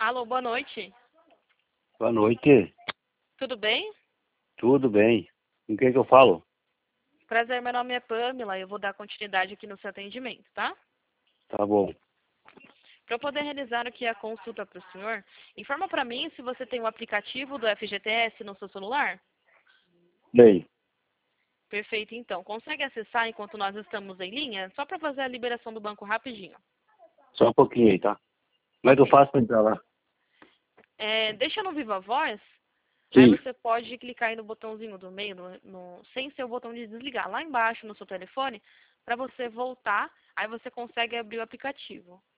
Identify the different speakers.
Speaker 1: Alô, boa noite.
Speaker 2: Boa noite.
Speaker 1: Tudo bem?
Speaker 2: Tudo bem. Com quem que eu falo?
Speaker 1: Prazer, meu nome é Pamela. Eu vou dar continuidade aqui no seu atendimento, tá?
Speaker 2: Tá bom.
Speaker 1: Para eu poder realizar aqui a consulta para o senhor, informa para mim se você tem o aplicativo do FGTS no seu celular.
Speaker 2: Bem,
Speaker 1: Perfeito, então. Consegue acessar enquanto nós estamos em linha? Só para fazer a liberação do banco rapidinho.
Speaker 2: só um pouquinho aí, tá? Como é que eu
Speaker 1: Ok.
Speaker 2: faço pra entrar lá?
Speaker 1: Deixa no Viva Voz. Aí
Speaker 2: Sim.
Speaker 1: você pode clicar aí no botãozinho do meio, sem ser o botão de desligar, lá embaixo no seu telefone, para você voltar. Aí você consegue abrir o aplicativo.